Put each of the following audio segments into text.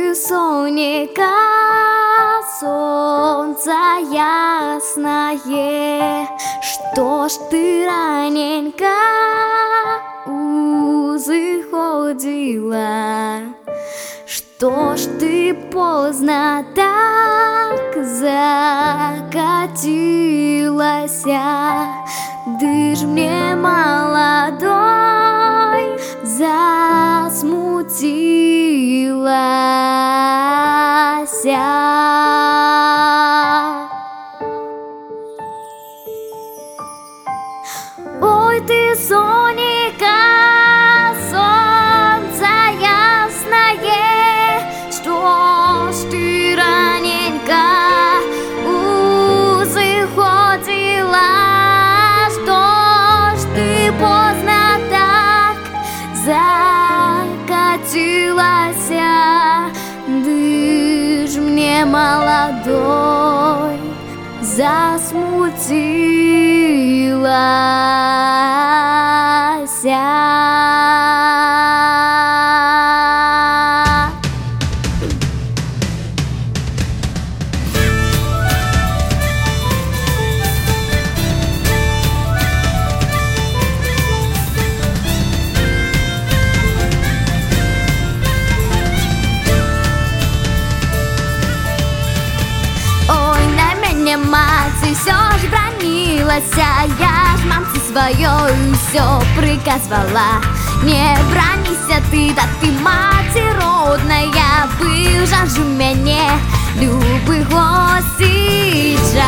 ты соника, солнце ясное. Что ж ты раненько узыходила? Что ж ты поздно так закатилась? Ты ж мне молодой засмутилась. Ой, ты, Соника, солнце ясное, что ж ты раненько узыходила? Что ж ты поздно так закатилась? Ты ж мне молодой засмутилась. Маці все ж бранилася, я ж мамці своєю все приказывала. Не бранися ты, да ты маці родная, был жаль у меня любых гостей.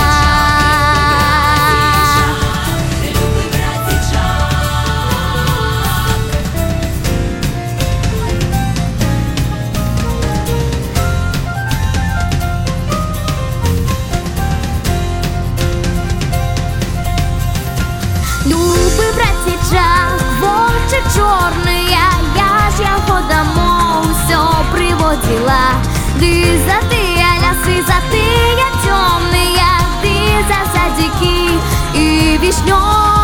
Любый братичок, волчик черный, я ж его домой все приводила. Ты за тыя лясы, за тыя темные, ты за садики и вишнёвые.